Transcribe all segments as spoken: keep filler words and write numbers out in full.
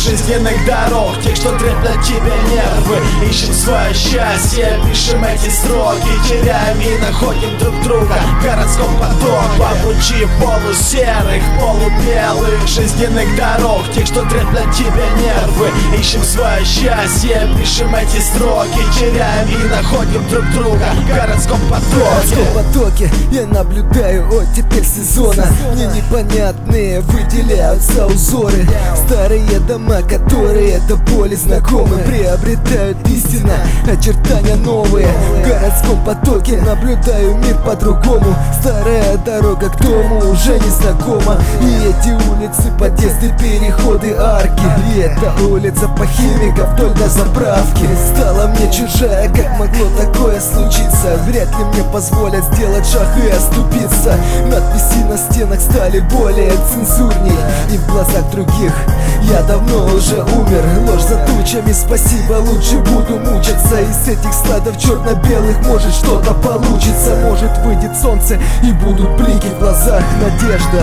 жизненных дорог, тех, что треплят тебе нервы. Ищем свое счастье, пишем эти строки, теряем и находим друг друга в городском потоке. По пути полусерых, полубелых жизненных дорог, тех, что треплят тебе нервы. Ищем свое счастье, пишем эти строки, теряем и находим друг друга в городском потоке. В городском потоке я наблюдаю оттепель сезона. Мне непонятные выделяются узоры. Старые дома, которые до боли знакомы, приобретают истинно очертания новые. В городском потоке наблюдаю мир по-другому. Старая дорога к дому уже не знакома. И эти улицы, подъезды, переходы, арки. И эта улица по химиков вдоль до заправки стала мне чужая, как могло такое случиться? Вряд ли мне позволят сделать шаг и оступиться. Надписи на стенах стали более цензурней, и в глазах других я давно уже умер. Ложь за тучами, спасибо, лучше буду мучиться. Из этих складов черно-белых может что-то получится. Может выйдет солнце и будут блики в глазах, надежда.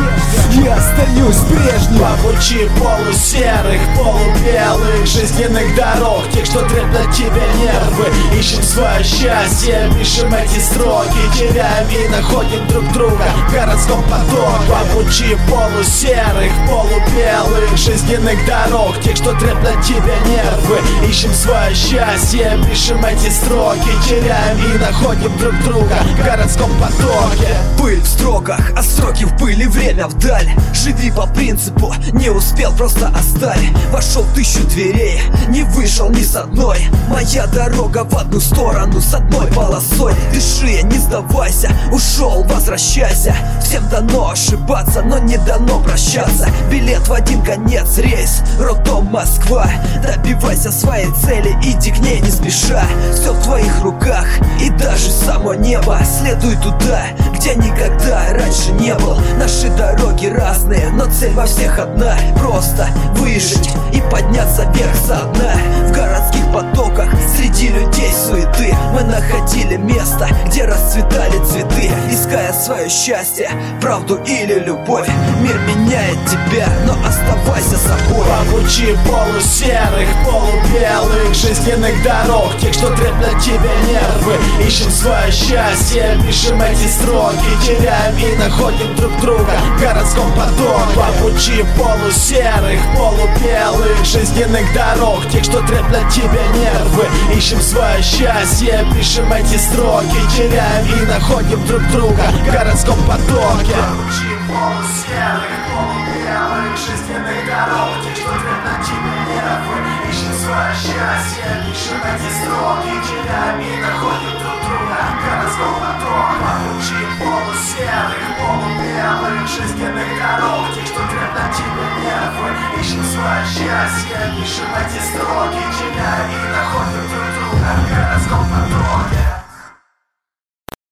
Я остаюсь прежним. По пути полусерых, полубелых жизненных дорог, тех, что треплят тебе нервы. Ищем свое счастье, пишем эти строки, теряем и находим друг друга в городском потоке. По пути полусерых, полубелых жизненных дорог, тех, что треплят тебе нервы. Ищем свое счастье, пишем эти строки, теряем и находим друг друга в городском потоке. Пыль в строках, а строки в пыли, время вдаль. Живи по принципу, не успел, просто оставь. Вошел в тысячу дверей, не вышел ни с одной. Моя дорога в одну сторону, с одной полосой. Дыши, не сдавайся, ушел, возвращайся. Всем дано ошибаться, но не дано прощаться. Билет в один конец, рейс, роддом Москва. Добивайся своей цели, иди к ней не спеша. Все в твоих руках, и даже само небо. Следуй туда, где никогда раньше не был. Наши дороги разные, но цель во всех одна. Просто выжить и подняться вверх со дна. В городских потоках, среди людей суеты, мы находили место, где расцветали цветы. Иская свое счастье, правду или любовь. Мир меняет тебя, но оставайся собой. По пути полусерых, полубелых жизненных дорог, тех, что треплят тебе нервы. Ищем свое счастье, пишем эти строки, теряем и находим друг друга в городском потоке. По пути полусерых, полубелых жизненных дорог, тех, что треплят тебе нервы. Ищем свое счастье, пишем эти строки, теряем и находим друг друга в городском потоке. По пути полусерых, полубелых жизненных дорог, тех, что треплят тебе нервы. Ищем свое счастье, пишем эти строки, теряем и находим друг друга в городском потоке. По пути полусерых, полубелых жизненных дорог, тех, что треплят тебе нервы. Ищем свое счастье, пишем эти строки, теряем и находим друг друга в городском потоке.